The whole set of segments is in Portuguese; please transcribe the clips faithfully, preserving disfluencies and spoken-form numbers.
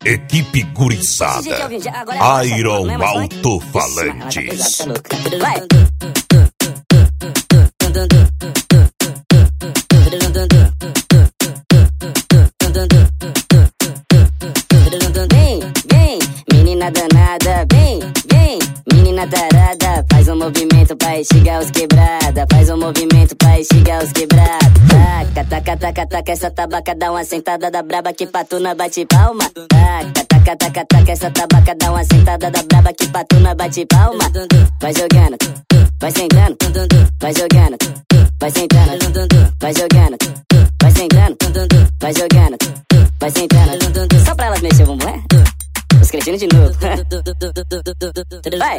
Equipe Guriçada, Iron Alto-Falantes. Vem, vem, menina danada, vem, vem, menina tarada. Faz um movimento pra instigar os quebrada, faz um movimento pra instigar os quebrada. Taca, taca, taca, taca, essa tabaca dá uma sentada da braba que patuna bate palma. Taca, taca, taca, taca, essa tabaca dá uma sentada da braba que patuna bate palma. Vai jogando, vai sentando, vai jogando, vai sentando, vai jogando, vai sentando, vai jogando, vai sentando. Só pra elas mexer o bumbum, é? Os cretinos de novo. Vai!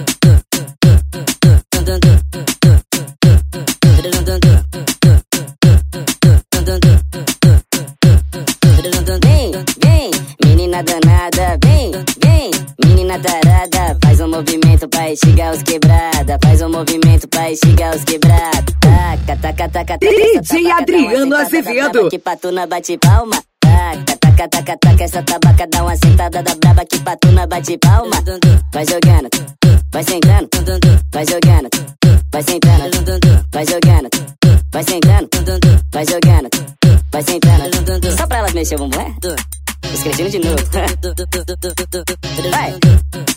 Vem, vem, menina danada, vem, vem, menina tarada. Faz um movimento pra instigar os quebrada, faz um movimento pra instigar os quebrada. Taca, taca, taca, taca. D J Adriano Azevedo. Que patuna bate palma. Taca, taca, taca, taca, essa tabaca dá uma sentada da braba que patuna bate palma. Vai jogando, vai sentando, vai jogando, vai sentando, vai jogando, vai sentando, vai jogando, vai sentando. Só pra elas mexer o bumbum, é? Os cretinos de novo. Vai!